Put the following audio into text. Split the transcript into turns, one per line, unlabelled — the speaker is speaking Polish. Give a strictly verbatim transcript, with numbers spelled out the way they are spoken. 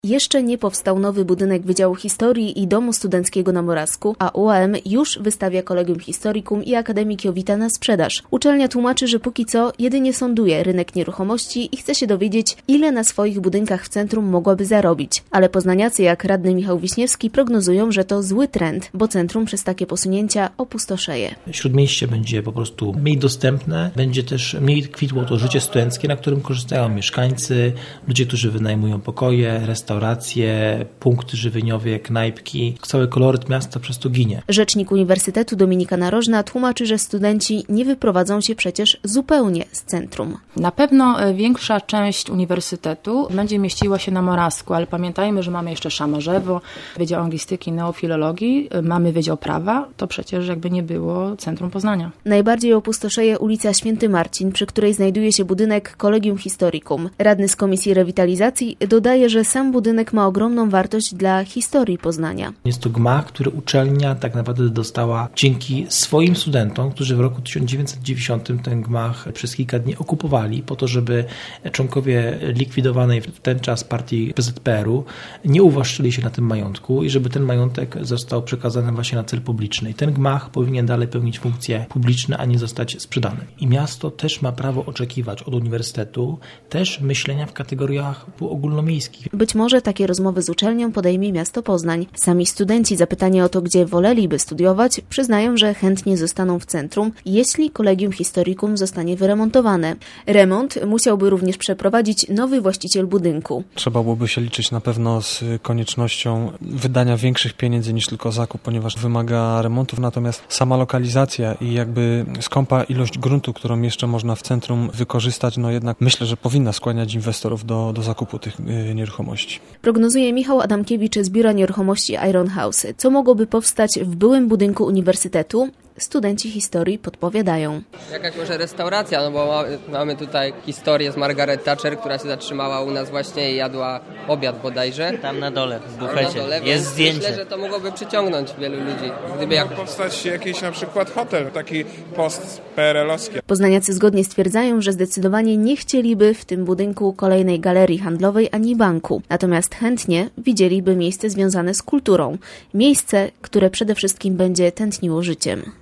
Jeszcze nie powstał nowy budynek Wydziału Historii i Domu Studenckiego na Morawsku, a U A M już wystawia Collegium Historicum i Akademii Kiowita na sprzedaż. Uczelnia tłumaczy, że póki co jedynie sonduje rynek nieruchomości i chce się dowiedzieć, ile na swoich budynkach w centrum mogłaby zarobić. Ale poznaniacy jak radny Michał Wiśniewski prognozują, że to zły trend, bo centrum przez takie posunięcia opustoszeje.
Śródmieście będzie po prostu mniej dostępne, będzie też mniej kwitło to życie studenckie, na którym korzystają mieszkańcy, ludzie, którzy wynajmują pokoje, restauracje, restauracje, punkty żywieniowe, knajpki. Cały koloryt miasta przez to ginie.
Rzecznik Uniwersytetu Dominika Narożna tłumaczy, że studenci nie wyprowadzą się przecież zupełnie z centrum.
Na pewno większa część uniwersytetu będzie mieściła się na Morawsku, ale pamiętajmy, że mamy jeszcze Szamorzewo, Wydział Anglistyki i Neofilologii, mamy Wydział Prawa, to przecież jakby nie było centrum Poznania.
Najbardziej opustoszeje ulica Święty Marcin, przy której znajduje się budynek Collegium Historicum. Radny z Komisji Rewitalizacji dodaje, że sam budynek ma ogromną wartość dla historii Poznania.
Jest to gmach, który uczelnia tak naprawdę dostała dzięki swoim studentom, którzy w roku tysiąc dziewięćset dziewięćdziesiątym ten gmach przez kilka dni okupowali po to, żeby członkowie likwidowanej w ten czas partii P Z P R u nie uwłaszczyli się na tym majątku i żeby ten majątek został przekazany właśnie na cel publiczny. I ten gmach powinien dalej pełnić funkcje publiczne, a nie zostać sprzedany. I miasto też ma prawo oczekiwać od uniwersytetu też myślenia w kategoriach ogólnomiejskich.
Być może takie rozmowy z uczelnią podejmie miasto Poznań. Sami studenci zapytani o to, gdzie woleliby studiować, przyznają, że chętnie zostaną w centrum, jeśli Collegium Historicum zostanie wyremontowane. Remont musiałby również przeprowadzić nowy właściciel budynku.
Trzeba byłoby się liczyć na pewno z koniecznością wydania większych pieniędzy niż tylko zakup, ponieważ wymaga remontów, natomiast sama lokalizacja i jakby skąpa ilość gruntu, którą jeszcze można w centrum wykorzystać, no jednak myślę, że powinna skłaniać inwestorów do, do zakupu tych y, nieruchomości.
Prognozuje Michał Adamkiewicz z Biura Nieruchomości Iron House. Co mogłoby powstać w byłym budynku uniwersytetu? Studenci historii podpowiadają.
Jakaś może restauracja, no bo mamy tutaj historię z Margaret Thatcher, która się zatrzymała u nas właśnie i jadła obiad bodajże.
Tam na dole, w bufecie.
Na dole,
jest zdjęcie.
Myślę, że to mogłoby przyciągnąć wielu ludzi. Gdyby
jak... Mógł powstać jakiś na przykład hotel, taki post-P R L-owski.
Poznaniacy zgodnie stwierdzają, że zdecydowanie nie chcieliby w tym budynku kolejnej galerii handlowej ani banku. Natomiast chętnie widzieliby miejsce związane z kulturą. Miejsce, które przede wszystkim będzie tętniło życiem.